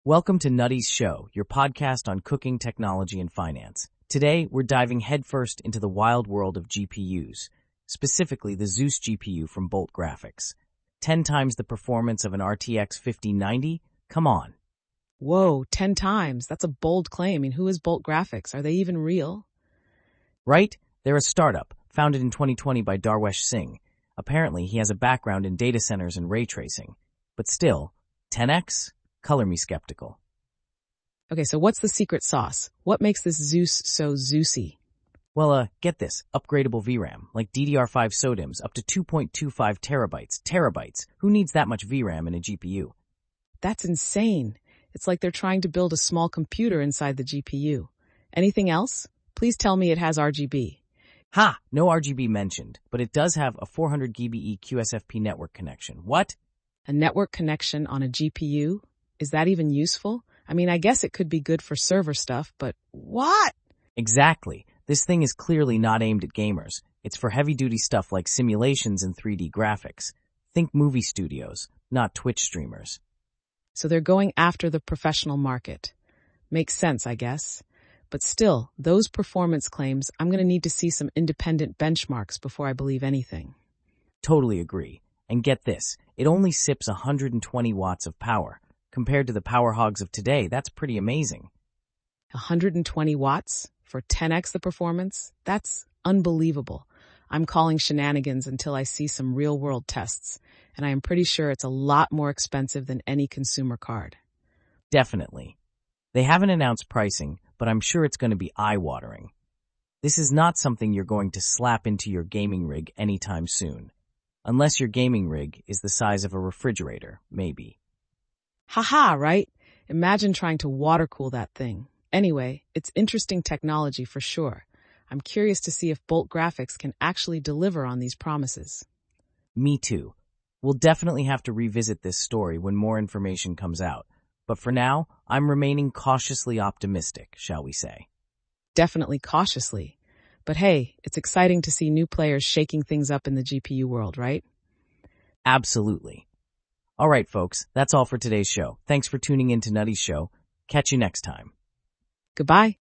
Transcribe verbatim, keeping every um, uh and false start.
Welcome to Nutty's Show, your podcast on cooking, technology, and finance. Today, we're diving headfirst into the wild world of G P Us, specifically the Zeus G P U from Bolt Graphics. Ten times the performance of an R T X fifty ninety? Come on. Whoa, ten times. That's a bold claim. I mean, who is Bolt Graphics? Are they even real? Right? They're a startup, founded in twenty twenty by Darwesh Singh. Apparently, he has a background in data centers and ray tracing. But still, ten X? Color me skeptical. Okay, so what's the secret sauce? What makes this Zeus so Zeusy? Well, uh, get this. Upgradable V RAM, like D D R five SODIMMs, up to two point two five terabytes. Terabytes. Who needs that much V RAM in a G P U? That's insane. It's like they're trying to build a small computer inside the G P U. Anything else? Please tell me it has R G B. Ha! No R G B mentioned, but it does have a four hundred G B E Q S F P network connection. What? A network connection on a G P U? Is that even useful? I mean, I guess it could be good for server stuff, but what? Exactly. This thing is clearly not aimed at gamers. It's for heavy-duty stuff like simulations and three D graphics. Think movie studios, not Twitch streamers. So they're going after the professional market. Makes sense, I guess. But still, those performance claims, I'm going to need to see some independent benchmarks before I believe anything. Totally agree. And get this, it only sips one hundred twenty watts of power. Compared to the power hogs of today, that's pretty amazing. one hundred twenty watts for ten X the performance? That's unbelievable. I'm calling shenanigans until I see some real-world tests, and I am pretty sure it's a lot more expensive than any consumer card. Definitely. They haven't announced pricing, but I'm sure it's going to be eye-watering. This is not something you're going to slap into your gaming rig anytime soon. Unless your gaming rig is the size of a refrigerator, maybe. Haha, right? Imagine trying to water cool that thing. Anyway, it's interesting technology for sure. I'm curious to see if Bolt Graphics can actually deliver on these promises. Me too. We'll definitely have to revisit this story when more information comes out. But for now, I'm remaining cautiously optimistic, shall we say. Definitely cautiously. But hey, it's exciting to see new players shaking things up in the G P U world, right? Absolutely. All right, folks, that's all for today's show. Thanks for tuning in to Nutty's Show. Catch you next time. Goodbye.